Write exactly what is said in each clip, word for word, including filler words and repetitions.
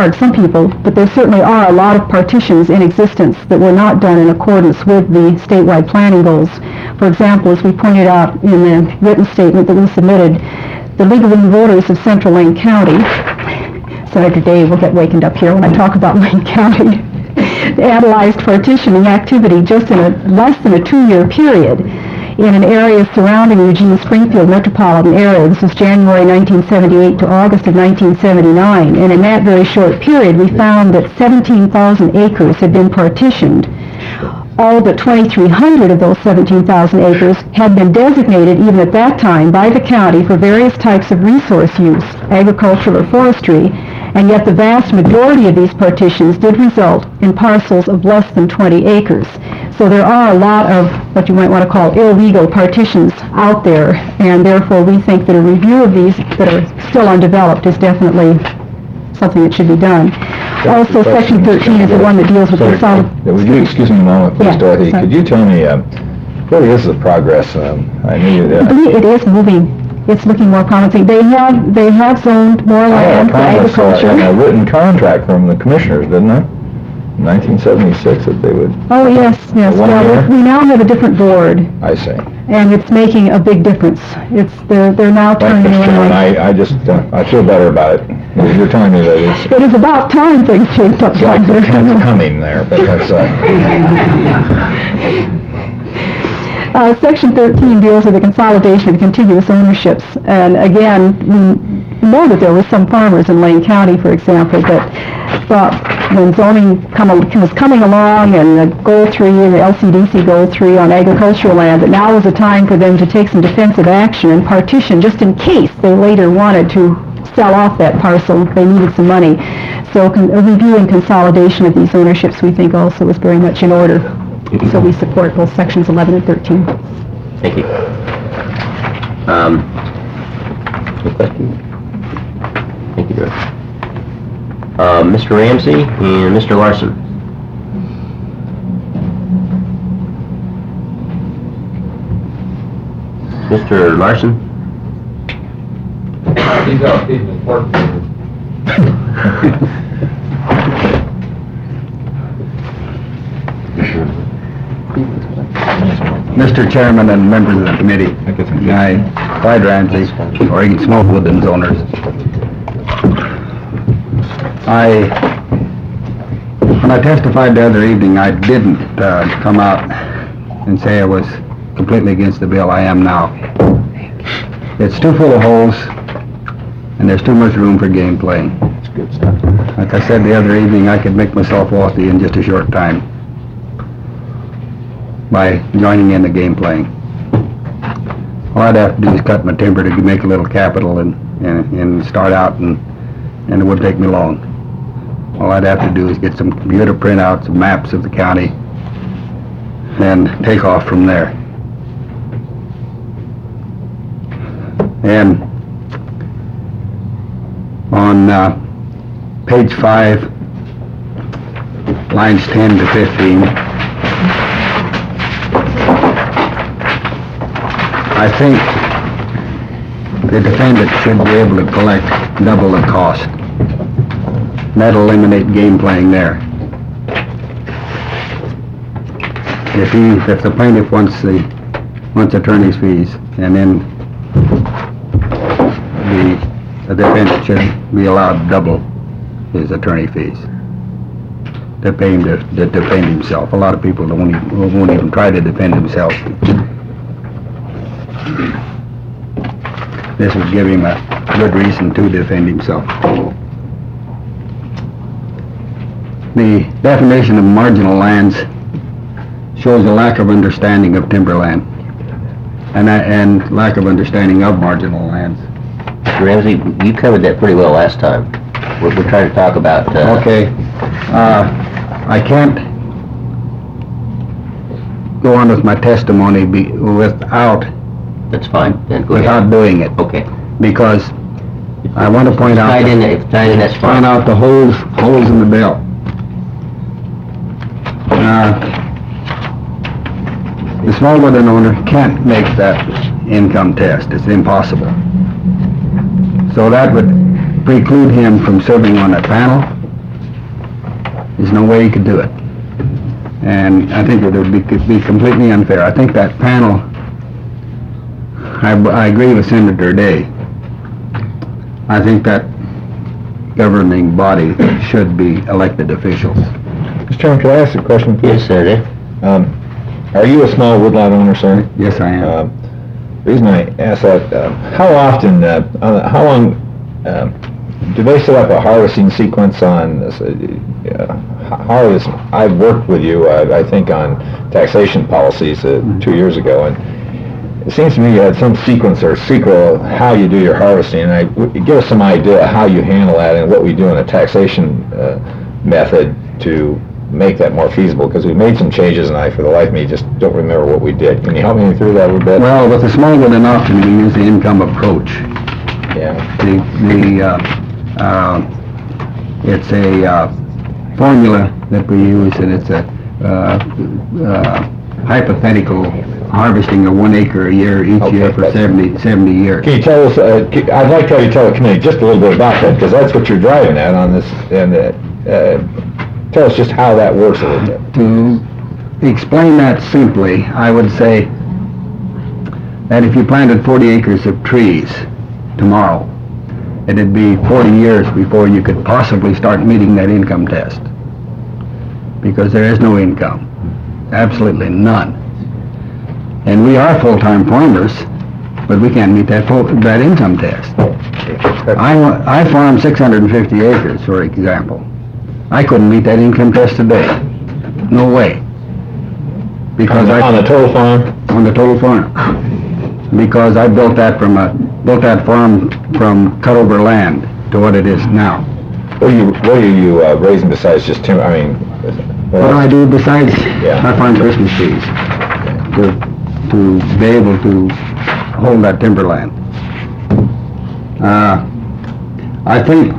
hard some people, but there certainly are a lot of partitions in existence that were not done in accordance with the statewide planning goals. For example, as we pointed out in the written statement that we submitted, the League of Women Voters of Central Lane County, Senator Dave will get wakened up here when I talk about Lane County, analyzed partitioning activity just in a less than a two-year period in an area surrounding Eugene Springfield metropolitan area. This was January nineteen seventy-eight to August of nineteen seventy-nine, and in that very short period we found that seventeen thousand acres had been partitioned. All but twenty-three hundred of those seventeen thousand acres had been designated even at that time by the county for various types of resource use, agricultural or forestry, and yet the vast majority of these partitions did result in parcels of less than twenty acres. So there are a lot of what you might want to call illegal partitions out there, and therefore we think that a review of these that are still undeveloped is definitely something that should be done. Also, Section thirteen is the one that deals with the solid... Would you excuse me a moment, please, yeah, Dorothy? sorry. Could you tell me, um, what is the progress? Um, I knew that... I believe it is moving. It's looking more promising. They have they have zoned more land for agriculture. I had a written contract from the commissioners, didn't I? nineteen seventy-six that they would... Oh, yes, yes. One Well, year? we now have a different board, I see. and it's making a big difference. It's they're they're now Thank turning you, Chairman. around. I, I just, uh, I feel better about it. You're telling me that it's... It is about time things changed up It's like down the there. tenth coming there, because, uh, Uh, Section thirteen deals with the consolidation of contiguous ownerships, and again, we know that there were some farmers in Lane County, for example, that thought when zoning come, was coming along and the Goal three and the L C D C Goal three on agricultural land, that now was a time for them to take some defensive action and partition just in case they later wanted to sell off that parcel. They needed some money. So con- a review and consolidation of these ownerships we think also is very much in order. So we support both sections eleven and thirteen. Thank you. Um, any questions? Thank you, George. Uh, Mister Ramsey and Mister Larson. Mister Larson? He's out feeding his pork. Mister Chairman and members of the committee, I, Clyde Ramsey, Oregon Smoke Woodlands owners. I, when I testified the other evening, I didn't uh, come out and say I was completely against the bill. I am now. It's too full of holes, and there's too much room for game playing. it's good stuff. Like I said the other evening, I could make myself wealthy in just a short time by joining in the game playing. All I'd have to do is cut my timber to make a little capital and, and, and start out, and, and it wouldn't take me long. All I'd have to do is get some computer printouts of maps of the county and take off from there. And on uh, page five, lines ten to fifteen, I think the defendant should be able to collect double the cost. That'll eliminate game playing there. If he, if the plaintiff wants the, wants attorney's fees, and then the, the defendant should be allowed double his attorney fees to pay him to, to defend himself. A lot of people don't even, won't even try to defend themselves. This would give him a good reason to defend himself. The definition of marginal lands shows a lack of understanding of timberland and, uh, and lack of understanding of marginal lands. Mister Ramsey, you covered that pretty well last time. We're, we're trying to talk about... Uh, Okay. Uh, I can't go on with my testimony be, without That's fine, then go without ahead. doing it, Okay. because I want to point out Tied in, if tied in, that's fine. point out the holes holes in the bill. Uh, the small woodland owner can't make that income test. It's impossible. So that would preclude him from serving on a panel, There's no way you could do it. And I think it would be, could be completely unfair. I think that panel, I, I agree with Senator Day. I think that governing body should be elected officials. Mister Chairman, could I ask a question, please? Yes, Senator. Um, are you a small woodlot owner, sir? Yes, I am. Um, the reason I ask that, uh, how often, uh, uh, how long, uh, do they set up a harvesting sequence on, this, uh, harvest? I've worked with you, uh, I think, on taxation policies uh, two years ago, and it seems to me you had some sequence or sequel of how you do your harvesting, and I, w- give us some idea of how you handle that and what we do in a taxation uh, method to make that more feasible, because we made some changes and I, for the life of me, just don't remember what we did. Can you help me through that a little bit? Well, with the small woodland option, we use the income approach. Yeah. The, the, uh, uh, it's a, uh, formula that we use, and it's a, uh, uh, hypothetical harvesting of one acre a year each Okay, year for that's- seventy, seventy years. Can you tell us, uh, c- I'd like to have you tell the committee just a little bit about that, because that's what you're driving at on this, and, uh, uh, tell us just how that works a little bit. To explain that simply, I would say that if you planted forty acres of trees tomorrow, it'd be forty years before you could possibly start meeting that income test. Because there is no income. Absolutely none. And we are full-time farmers, but we can't meet that full, that income test. I, wa- I farm six hundred fifty acres, for example. I couldn't meet that income test today. No way. On Because the, I... on the total farm? On the total farm. Because I built that from a, built that farm from cut-over land to what it is now. What are you, what are you uh, raising besides just timber, I mean... What do I do besides, Yeah. I farm Christmas trees to, to be able to hold that timberland. Uh, I think,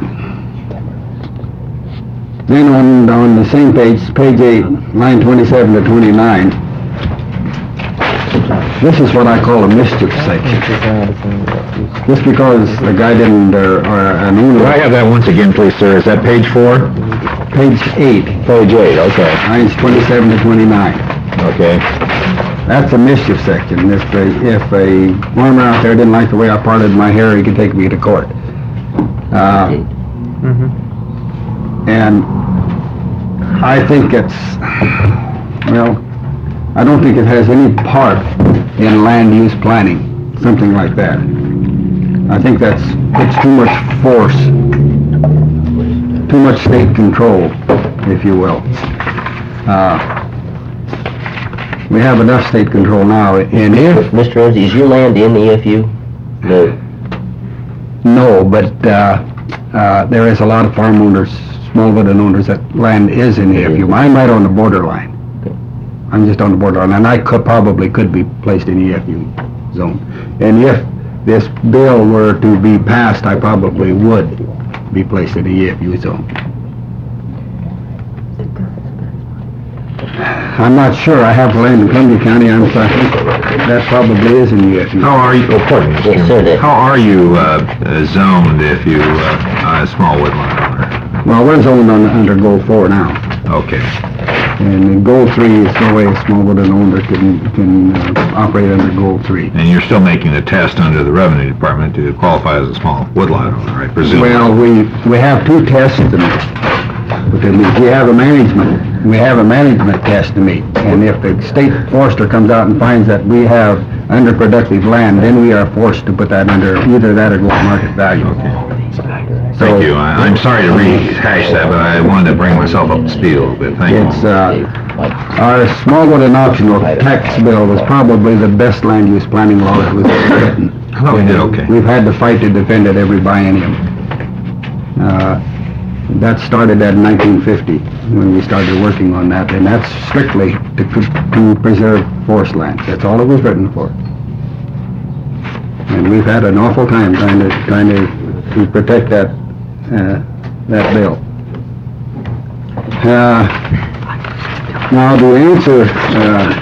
then on, on the same page, page eight, line twenty-seven to twenty-nine, this is what I call a mischief section. Just because the guy didn't, or, or an owner... Could I have that once again, please, sir? Is that page four? Page eight, Page eight, okay, lines twenty-seven to twenty-nine. okay. That's a mischief section. If a, if a farmer out there didn't like the way I parted my hair, he could take me to court. Uh, and I think it's, well, I don't think it has any part in land use planning, something like that. I think that's, it's too much force, too much state control, if you will. Uh, we have enough state control now, and if, Mister Ramsey, is your land in the E F U? No. no, but, uh, uh, there is a lot of farm owners, small woodland owners, that land is in the E F U. I'm right on the borderline. I'm just on the borderline, and I could, probably could be placed in E F U zone. And if this bill were to be passed, I probably would be placed in the E F U zone. I'm not sure. I have land in Columbia County. I'm sorry. That probably is in E F U. How are you, oh, pardon me, Yes, sir, that- how are you uh, uh, zoned if you, uh, are a small woodland owner? Well, we're zoned on, under Goal four now. Okay, And in Goal three is no way a small woodland owner can, can uh, operate under Goal three. and you're still making the test under the Revenue Department to qualify as a small woodlot owner, right, presumably? Well, we, we have two tests to meet. Because we we have a management, we have a management test to meet. And if the state forester comes out and finds that we have underproductive land, then we are forced to put that under either that or go to market value. Thank you, I- I'm sorry to rehash that, but I wanted to bring myself up to speed a little bit, thank you. It's, uh, our small woodland optional tax bill was probably the best land use planning law that was ever written. I thought we did okay. We've had to fight to defend it every biennium. Uh, That started at nineteen fifty, when we started working on that, and that's strictly to, to preserve forest lands. That's all it was written for. And we've had an awful time trying to, trying to, to protect that, uh, that bill. Uh, now, to answer, uh,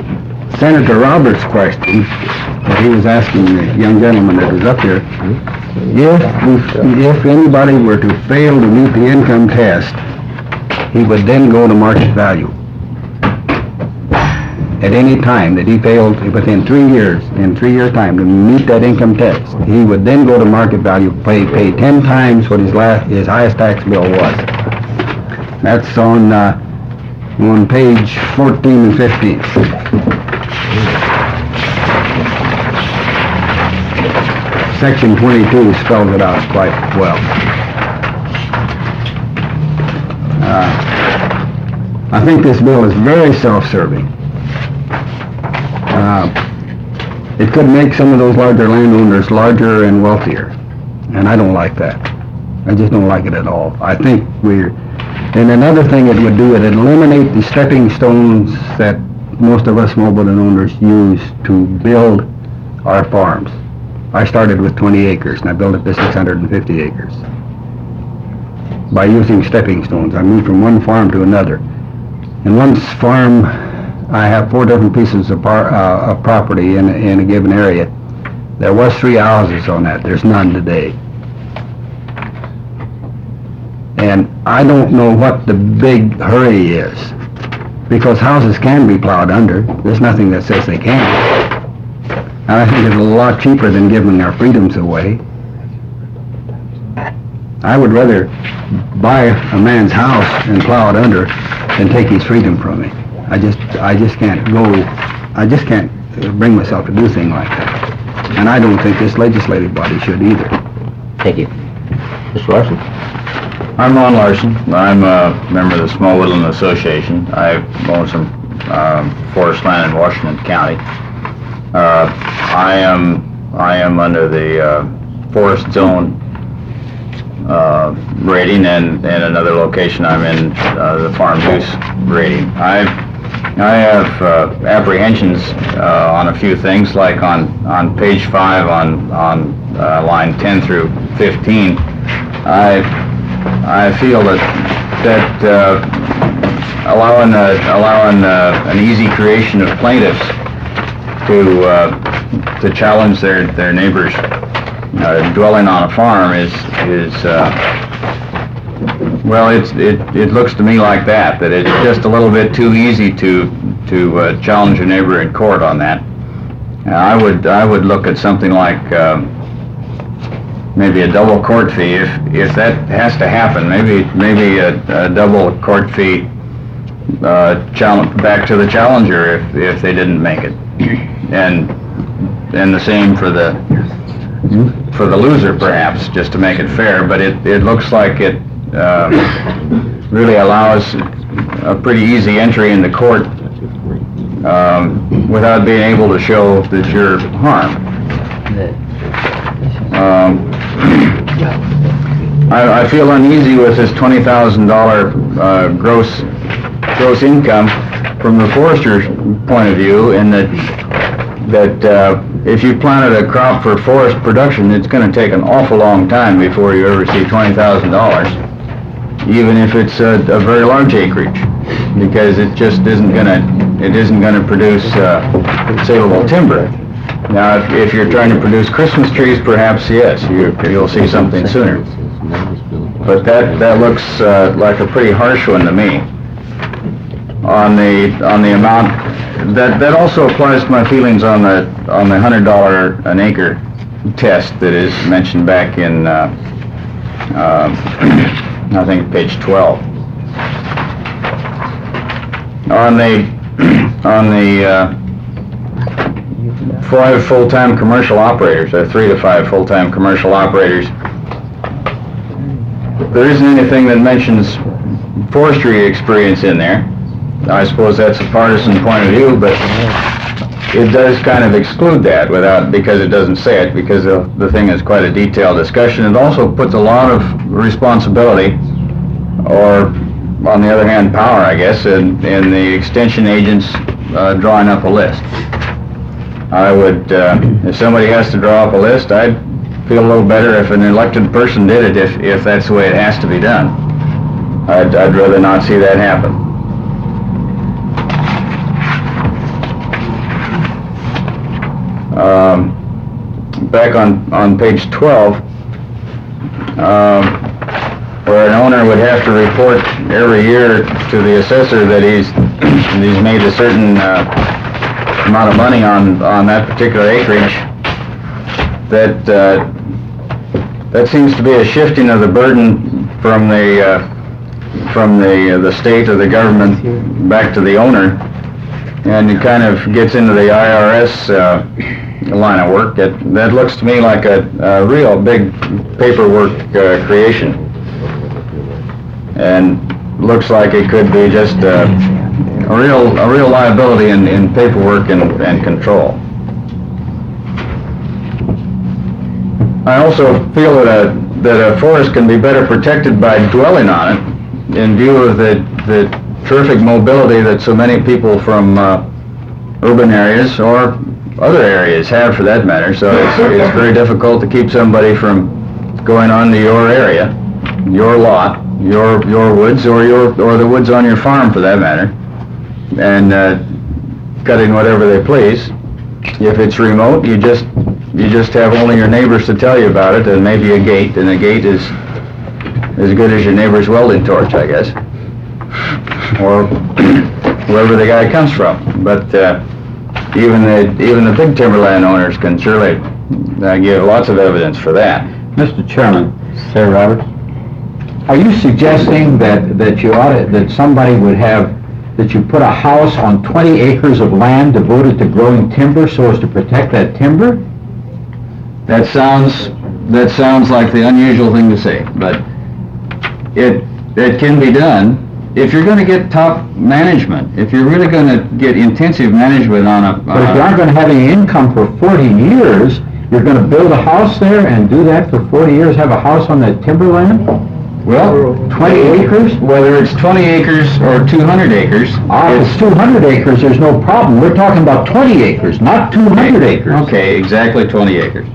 Senator Roberts' question, that he was asking the young gentleman that was up here, If, we- if anybody were to fail to meet the income test, he would then go to market value. At any time that he failed within three years, in three-year time, to meet that income test, he would then go to market value, pay, pay ten times what his last, his highest tax bill was. That's on, uh, on page fourteen and fifteen. Section twenty-two spells it out quite well. Uh, I think this bill is very self-serving. Uh, it could make some of those larger landowners larger and wealthier, and I don't like that. I just don't like it at all. I think we're, and another thing it would do, it eliminate the stepping stones that most of us small building owners use to build our farms. I started with twenty acres, and I built it to six hundred fifty acres. By using stepping stones, I moved from one farm to another. In one farm, I have four different pieces of, par, uh, of property in, in a given area. There was three houses on that. There's none today. And I don't know what the big hurry is, because houses can be plowed under. There's nothing that says they can't. And I think it's a lot cheaper than giving our freedoms away. I would rather buy a man's house and plow it under than take his freedom from me. I just, I just can't go, I just can't bring myself to do a thing like that. And I don't think this legislative body should either. Thank you. Mister Larson? I'm Ron Larson. I'm a member of the Small Woodland Association. I own some um, forest land in Washington County. Uh, I am I am under the uh, forest zone uh, rating, and, and another location I'm in uh, the farm use rating. I I have uh, apprehensions uh, on a few things, like on on page five on on uh, line ten through fifteen. I I feel that that uh, allowing uh, allowing uh, an easy creation of plaintiffs to uh, to challenge their their neighbors uh, dwelling on a farm is is uh, well, it's it it looks to me like that that it's just a little bit too easy to to uh, challenge your neighbor in court on that. Uh, I would I would look at something like um, maybe a double court fee if if that has to happen. Maybe maybe a, a double court fee uh, challenge back to the challenger if if they didn't make it. And and the same for the for the loser, perhaps, just to make it fair. But it it looks like it um, really allows a pretty easy entry into court um, without being able to show that you're harmed. Um, I, I feel uneasy with this twenty thousand dollar uh, gross gross income from the forester's point of view, in that that uh, if you planted a crop for forest production, it's going to take an awful long time before you ever see twenty thousand dollars, even if it's a, a very large acreage, because it just isn't going to it isn't going to produce uh, saleable timber. Now, if, if you're trying to produce Christmas trees, perhaps yes, you, you'll see something sooner. But that that looks uh, like a pretty harsh one to me. On the on the amount that that also applies to my feelings on the on the hundred dollar an acre test that is mentioned back in uh, uh, I think page twelve. On the on the uh, five full-time commercial operators, or three to five full-time commercial operators, there isn't anything that mentions forestry experience in there. I suppose that's a partisan point of view, but it does kind of exclude that without, because it doesn't say it, because the, the thing is quite a detailed discussion. It also puts a lot of responsibility, or on the other hand, power, I guess, in, in the extension agents uh, drawing up a list. I would, uh, if somebody has to draw up a list, I'd feel a little better if an elected person did it, if, if that's the way it has to be done. I'd, I'd rather not see that happen. Um, back on, on page twelve, um, where an owner would have to report every year to the assessor that he's he's made a certain uh, amount of money on on that particular acreage, that uh, that seems to be a shifting of the burden from the uh, from the uh, the state or the government back to the owner, and it kind of gets into the I R S uh, line of work. That that looks to me like a, a real big paperwork uh, creation, and looks like it could be just uh, a real a real liability in, in paperwork and, and control. I also feel that a, that a forest can be better protected by dwelling on it, in view of the, the terrific mobility that so many people from uh, urban areas or other areas have, for that matter. So it's, it's very difficult to keep somebody from going onto your area, your lot, your your woods, or your or the woods on your farm, for that matter, and uh, cutting whatever they please. If it's remote, you just you just have only your neighbors to tell you about it, and maybe a gate, and a gate is as good as your neighbor's welding torch, I guess, or wherever the guy comes from. But uh, even the even the big timberland owners can surely uh, give lots of evidence for that. Mister Chairman, Sir Robert, are you suggesting that that you ought to, that somebody would have that you put a house on twenty acres of land devoted to growing timber so as to protect that timber? That sounds, that sounds like the unusual thing to say, but it, it can be done. If you're going to get top management, if you're really going to get intensive management on a... But if you aren't going to have any income for forty years, you're going to build a house there and do that for forty years, have a house on that timberland? Well, twenty acres? Whether it's twenty acres or two hundred acres... Ah, if it's two hundred acres, there's no problem. We're talking about twenty acres, not two hundred acres. Okay, exactly twenty acres.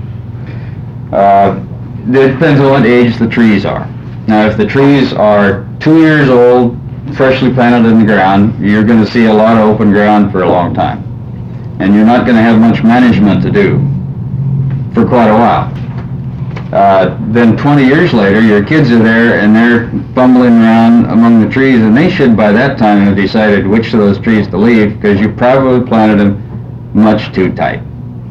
Uh, it depends on what age the trees are. Now, if the trees are two years old, freshly planted in the ground, you're going to see a lot of open ground for a long time. And you're not going to have much management to do for quite a while. Uh, then twenty years later, your kids are there and they're fumbling around among the trees, and they should by that time have decided which of those trees to leave, because you probably planted them much too tight.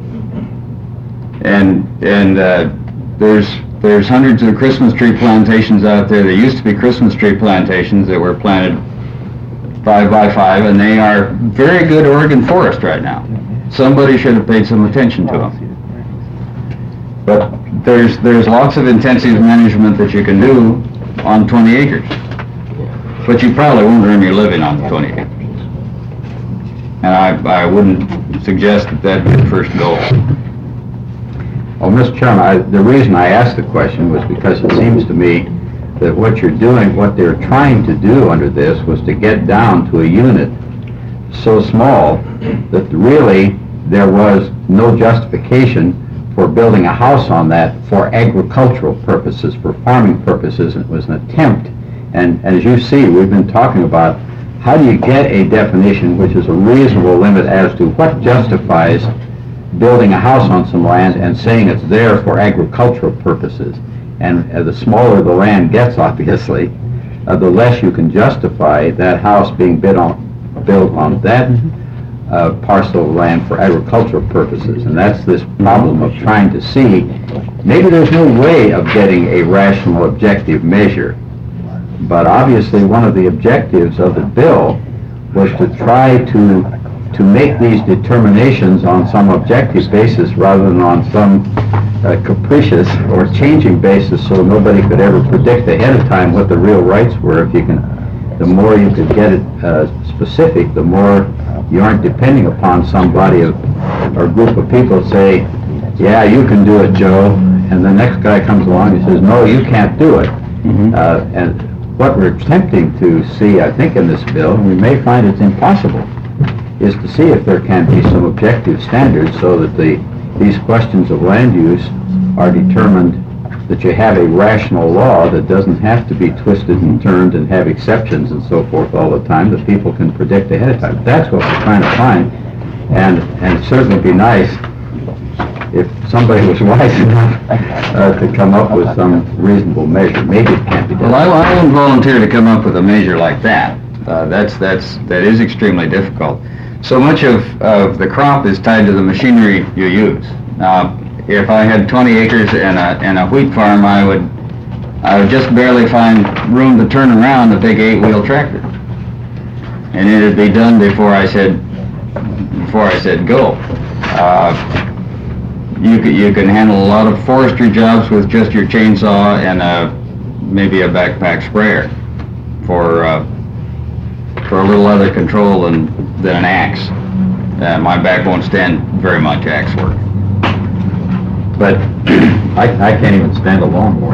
And and uh, there's there's hundreds of Christmas tree plantations out there. There used to be Christmas tree plantations that were planted five by five, and they are very good Oregon forest right now. Somebody should have paid some attention to them. But there's there's lots of intensive management that you can do on twenty acres. But you probably won't earn your living on twenty acres. And I I wouldn't suggest that that be the first goal. Well, Mister Chairman, I, the reason I asked the question was because it seems to me that what you're doing, what they're trying to do under this, was to get down to a unit so small that really there was no justification for building a house on that for agricultural purposes, for farming purposes. It was an attempt. And as you see, we've been talking about how do you get a definition which is a reasonable limit as to what justifies building a house on some land and saying it's there for agricultural purposes. And uh, the smaller the land gets, obviously, uh, the less you can justify that house being built on, built on that uh, parcel of land for agricultural purposes. And that's this problem of trying to see, maybe there's no way of getting a rational objective measure, but obviously one of the objectives of the bill was to try to to make these determinations on some objective basis rather than on some uh, capricious or changing basis, so nobody could ever predict ahead of time what the real rights were. If you can, the more you could get it uh, specific, the more you aren't depending upon somebody of, or a group of people say, yeah, you can do it, Joe, and the next guy comes along and says, no, you can't do it. Mm-hmm. uh, and what we're attempting to see, I think, in this bill, and we may find it's impossible, is to see if there can be some objective standards so that the these questions of land use are determined, that you have a rational law that doesn't have to be twisted and turned and have exceptions and so forth all the time, that people can predict ahead of time. That's what we're trying to find, and and it'd certainly be nice if somebody was wise enough uh, to come up with some reasonable measure, maybe it can't be done. Well, I, I won't volunteer to come up with a measure like that. Uh, that's, that's, that is extremely difficult. So much of, of the crop is tied to the machinery you use. Now, if I had twenty acres and a, and a wheat farm, I would, I would just barely find room to turn around a big eight-wheel tractor. And it'd be done before I said, before I said go. Uh, you can, you can handle a lot of forestry jobs with just your chainsaw and a, maybe a backpack sprayer for, uh, for a little other control than, than an axe. Uh, my back won't stand very much axe work. But I, I can't even stand a lawnmower.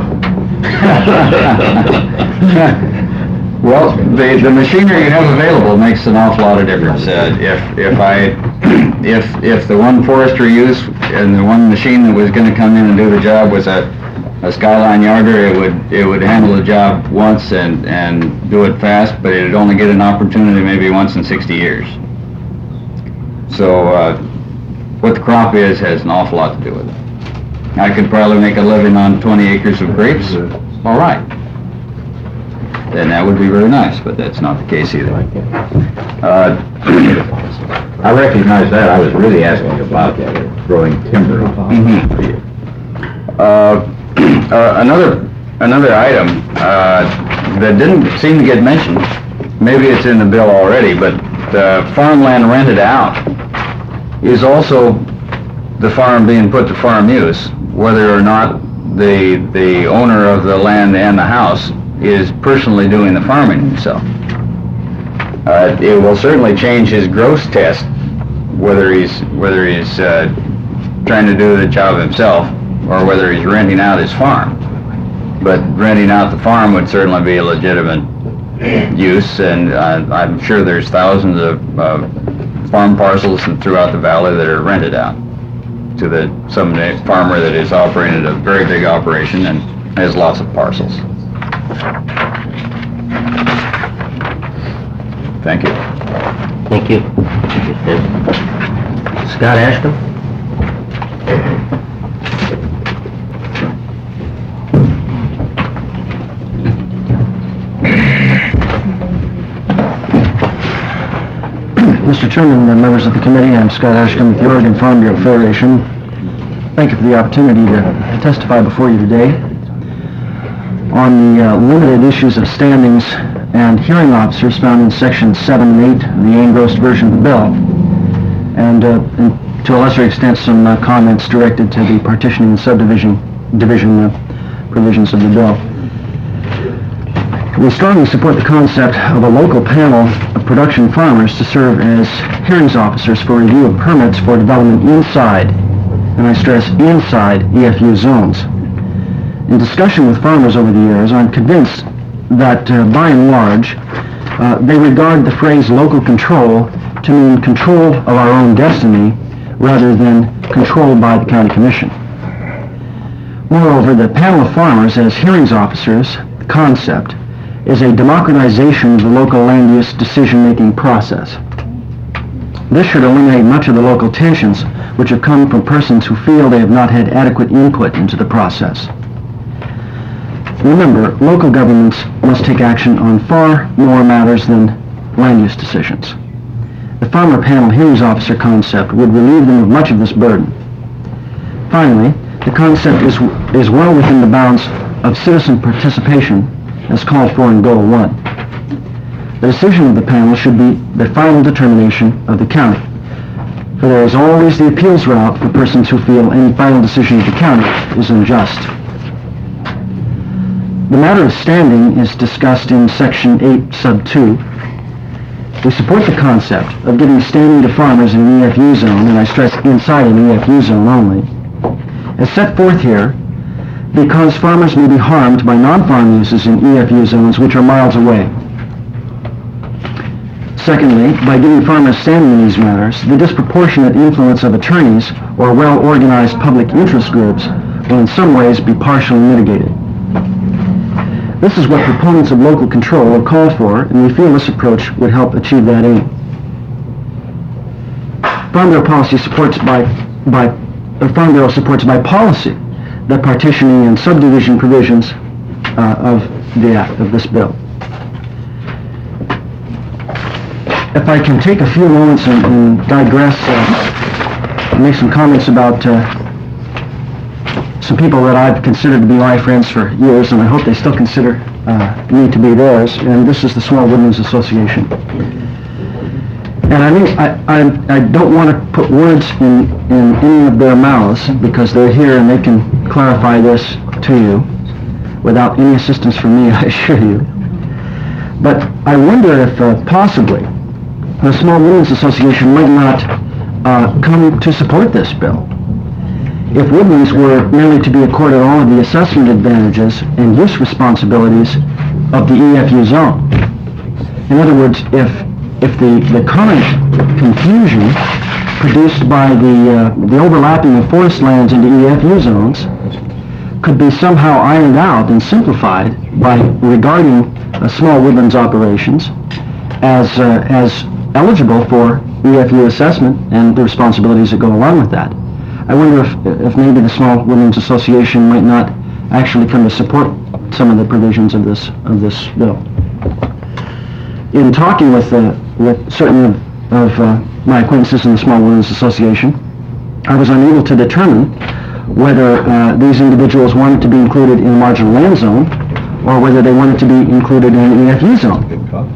Well, the, the machinery you have available makes an awful lot of difference. Uh, if, if I, if, if the one forestry use and the one machine that was gonna come in and do the job was a, a Skyline yarder, it would, it would handle the job once and, and do it fast, but it'd only get an opportunity maybe once in sixty years. So, uh, what the crop is has an awful lot to do with it. I could probably make a living on twenty acres of grapes, all right. Then that would be very nice, but that's not the case either. Uh, I recognize that. I was really asking about growing timber. Mm-hmm. uh, uh, another, another item uh, that didn't seem to get mentioned, maybe it's in the bill already, but the farmland rented out is also the farm being put to farm use, whether or not the, the owner of the land and the house is personally doing the farming himself. Uh, it will certainly change his gross test, whether he's, whether he's uh, trying to do the job himself or whether he's renting out his farm. But renting out the farm would certainly be a legitimate use, and uh, I'm sure there's thousands of uh, farm parcels throughout the valley that are rented out to the some farmer that is operating a very big operation and has lots of parcels. Thank you. Thank you. Scott Ashcombe? Mister Chairman and members of the committee, I'm Scott Ashcombe with the Oregon Farm Bureau Federation. Thank you for the opportunity to testify before you today on the uh, limited issues of standings and hearing officers found in sections seven and eight of the engrossed version of the bill, and, uh, and to a lesser extent some uh, comments directed to the partitioning and subdivision division uh, provisions of the bill. We strongly support the concept of a local panel of production farmers to serve as hearings officers for review of permits for development inside, and I stress inside, E F U zones. In discussion with farmers over the years, I'm convinced that uh, by and large, uh, they regard the phrase local control to mean control of our own destiny rather than control by the county commission. Moreover, the panel of farmers as hearings officers, the concept, is a democratization of the local land use decision-making process. This should eliminate much of the local tensions which have come from persons who feel they have not had adequate input into the process. Remember, local governments must take action on far more matters than land use decisions. The farmer panel hearings officer concept would relieve them of much of this burden. Finally, the concept is, is well within the bounds of citizen participation as called for in Goal one. The decision of the panel should be the final determination of the county, for there is always the appeals route for persons who feel any final decision of the county is unjust. The matter of standing is discussed in Section eight, Sub two. We support the concept of giving standing to farmers in an E F U zone, and I stress inside an E F U zone only, as set forth here, because farmers may be harmed by non-farm uses in E F U zones which are miles away. Secondly, by giving farmers standing in these matters, the disproportionate influence of attorneys or well-organized public interest groups will in some ways be partially mitigated. This is what proponents of local control have called for, and we feel this approach would help achieve that aim. Farm Bill policy supports by, by the Farm Bureau supports by policy the partitioning and subdivision provisions uh, of the act, of this bill. If I can take a few moments and, and digress, uh, make some comments about uh, some people that I've considered to be my friends for years, and I hope they still consider uh, me to be theirs, and this is the Small Woodlands Association. And I mean, I, I, I don't want to put words in, in any of their mouths, because they're here and they can clarify this to you without any assistance from me, I assure you. But I wonder if uh, possibly the Small Woodlands Association might not uh, come to support this bill. If Woodlands were merely to be accorded all of the assessment advantages and use responsibilities of the E F U zone. In other words, if if the, the current confusion produced by the, uh, the overlapping of forest lands into E F U zones could be somehow ironed out and simplified by regarding uh, small woodlands operations as, uh, as eligible for E F U assessment and the responsibilities that go along with that. I wonder if, if maybe the Small Woodlands Association might not actually come to support some of the provisions of this, of this bill. In talking with, uh, with certain of, of uh, my acquaintances in the Small Woodlands Association, I was unable to determine whether uh, these individuals wanted to be included in a marginal land zone or whether they wanted to be included in an E F U zone.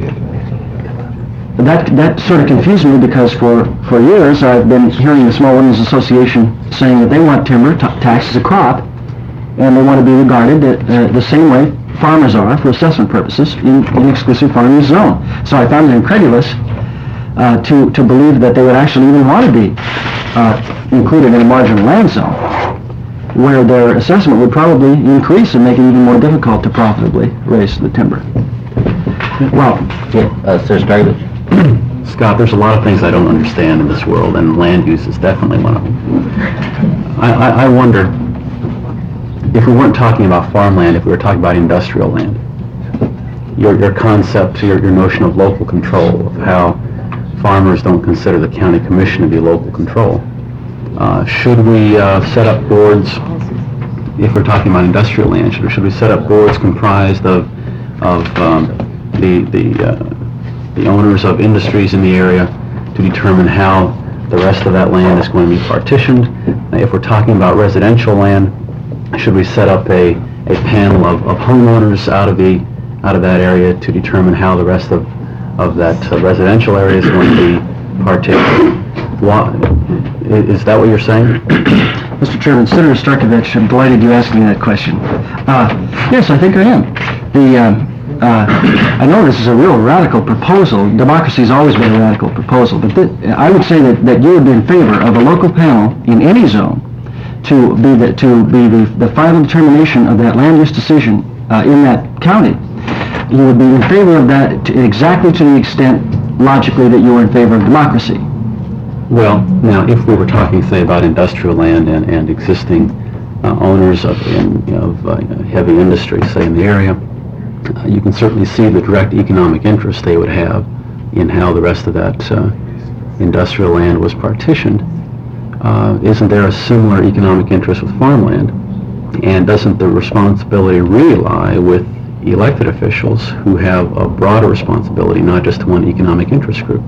That, that sort of confused me, because for, for years I've been hearing the Small Woodlands Association saying that they want timber taxed as a crop, and they want to be regarded uh, the same way farmers are for assessment purposes in an exclusive farm use zone. So I found it incredulous uh, to, to believe that they would actually even want to be uh, included in a marginal land zone, where their assessment would probably increase and make it even more difficult to profitably raise the timber. Well, Yeah, uh, Sir Starkovich. Scott, there's a lot of things I don't understand in this world, and land use is definitely one of them. I, I, I wonder, if we weren't talking about farmland, if we were talking about industrial land, your, your concept, your, your notion of local control, of how farmers don't consider the county commission to be local control, uh, should we uh, set up boards, if we're talking about industrial land, should, should we set up boards comprised of, of um, the, the, uh, the owners of industries in the area to determine how the rest of that land is going to be partitioned? If we're talking about residential land, should we set up a, a panel of, of homeowners out of the out of that area to determine how the rest of, of that uh, residential area is going to be partitioned? Why, is that what you're saying? Mister Chairman, Senator Starkovich, I'm delighted you asked me that question. Uh, yes, I think I am. The, um, uh, I know this is a real radical proposal. Democracy has always been a radical proposal, but th I would say that, that you would be in favor of a local panel in any zone to be the, to be the, the final determination of that land use decision uh, in that county. You would be in favor of that to, exactly to the extent, logically, that you were in favor of democracy. Well, now, if we were talking, say, about industrial land and, and existing uh, owners of, in, of uh, heavy industry, say, in the area, uh, you can certainly see the direct economic interest they would have in how the rest of that uh, industrial land was partitioned. Uh, isn't there a similar economic interest with farmland? And doesn't the responsibility really lie with elected officials who have a broader responsibility, not just one economic interest group?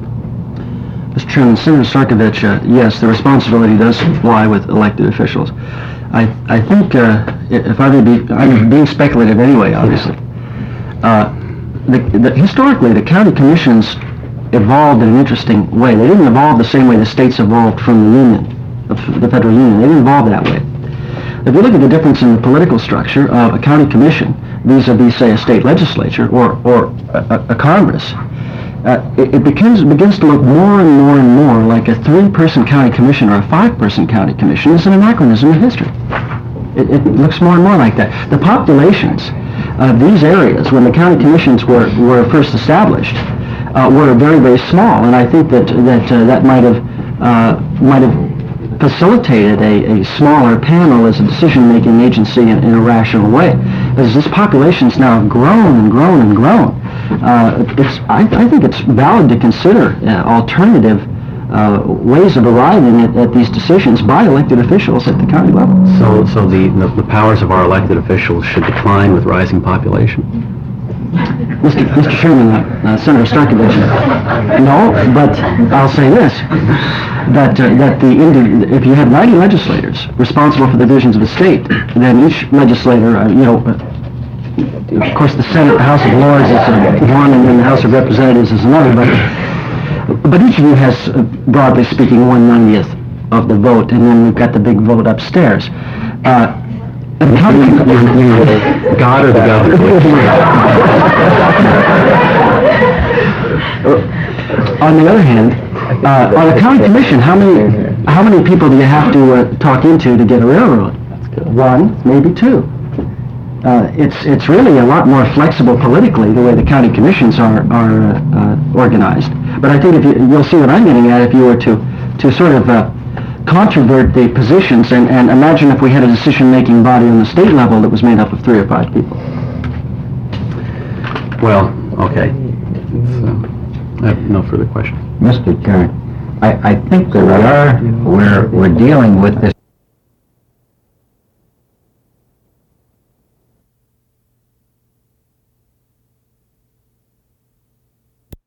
Mister Chairman, Senator Starkovich, uh, yes, the responsibility does lie with elected officials. I, I think, uh, if I may be, I'm being speculative anyway, obviously. Uh, the, the, historically, the county commissions evolved in an interesting way. They didn't evolve the same way the states evolved from the Union, the federal union. They didn't evolve that way. If you look at the difference in the political structure of a county commission vis-a-vis, say, a state legislature or, or a, a Congress, uh, it, it begins, begins to look more and more and more like a three-person county commission or a five-person county commission. It's an anachronism of history. It, it looks more and more like that. The populations of these areas, when the county commissions were, were first established, uh, were very, very small, and I think that that uh, that might have uh, might have facilitated a, a smaller panel as a decision-making agency in, in a rational way. As this population's now grown and grown and grown, uh, it's I, I think it's valid to consider uh, alternative uh, uh, ways of arriving at, at these decisions by elected officials at the county level. So, so the, the the powers of our elected officials should decline with rising population? Mister Mister Chairman, uh, uh, Senator Starkovich, no, but I'll say this, that, uh, that the, indi- if you have ninety legislators responsible for the visions of the state, then each legislator, uh, you know, uh, of course, the Senate, the House of Lords is uh, one, and then the House of Representatives is another, but, but each of you has, uh, broadly speaking, one ninetieth of the vote, and then we've got the big vote upstairs. Uh, God or the governor? On the other hand, uh, on a county commission, how many, how many people do you have to uh, talk into to get a railroad? One, maybe two. Uh, it's, it's really a lot more flexible politically, the way the county commissions are, are uh, organized. But I think if you, you'll see what I'm getting at if you were to, to sort of uh, controvert the positions, and, and imagine if we had a decision-making body on the state level that was made up of three or five people. Well, okay. So, I have no further questions. Mister Chairman, I, I think that we are, we're, we're dealing with this